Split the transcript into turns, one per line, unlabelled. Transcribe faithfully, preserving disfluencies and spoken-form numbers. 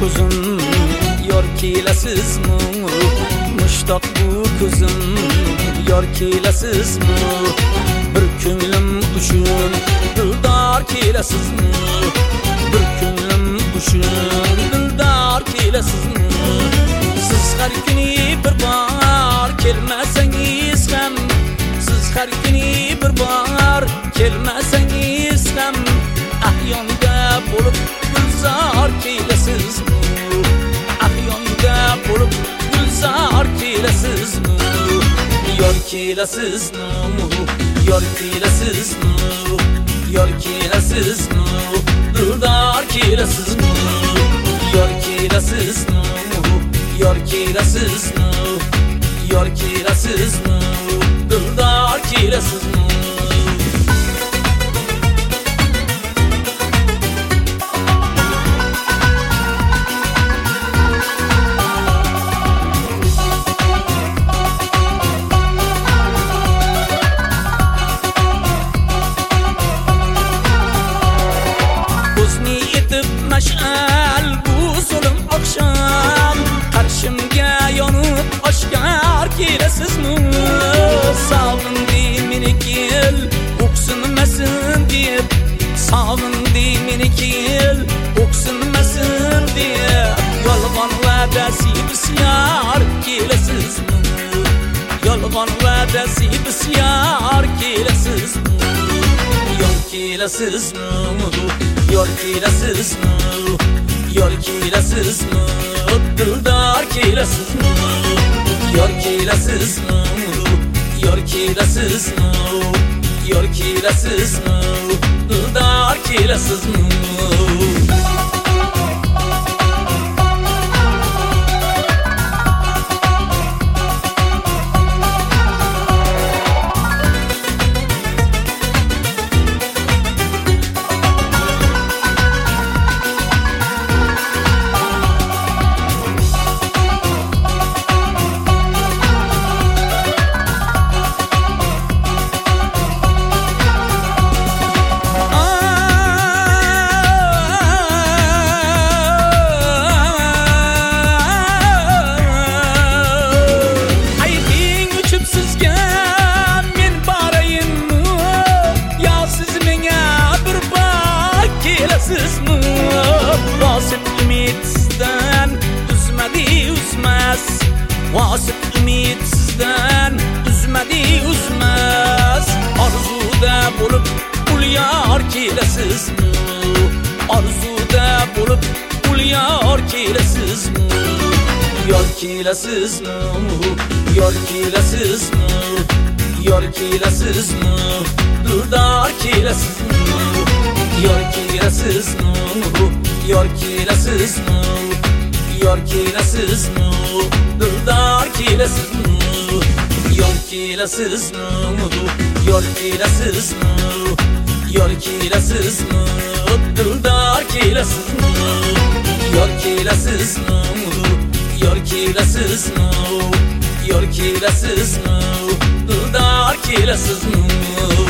ko'zim yor kelasizmi? Mushtoq bu ko'zim yor kelasizmi? Bir ko'nglim uchun dildor kelasizmi? Bir ko'nglim uchun dildor kelasizmi? Siz har kuni bir bor kelmasangiz ham, siz har kuni bir bor kelmasangiz ham ahyonda bo'lib gulzor kelasizmi? Ahyonda bo'lib gulzor kelasizmi? Yor kelasizmi? Yor kelasizmi? Yor kelasizmi? Dildor kelasizmi? Yor kelasizmi? Yor kelasizmi? Yor kelasizmi? Dildor kelasizmi? Mash'al bu so'lim oqshom qarshimga yonib oshkor kelasizmi? Sog'indim meni kel o'ksinmasin deb, sog'indim meni kel o'ksinmasin deb yolg'on va'dasi bisyor kelasizmi? Yolg'on va'dasi bisyor kelasizmi? Yor kelasizmi? Yor kelasizmi? Yor kelasizmi? Dildor kelasizmi? Yor kelasizmi? Yor kelasizmi? Yor kelasizmi? Dildor kelasizmi? Vasıf ümit sizden üzmedi üzmez, vasıf ümit sizden üzmedi üzmez. Arzuda bulup ulyar kelasizmi? Arzuda bulup ulyar kelasizmi? Yor kelasizmi? Yor kelasizmi? Yor kelasizmi? Dildor kelasizmi? Yor kelasizmi? Yor kelasizmi? Yor kelasizmi? Dildor kelasizmi? Yor kelasizmi? Yor kelasizmi? Yor kelasizmi? Dildor kelasizmi? Yor kelasizmi? Yor kelasizmi? Yor kelasizmi? Dildor kelasizmi?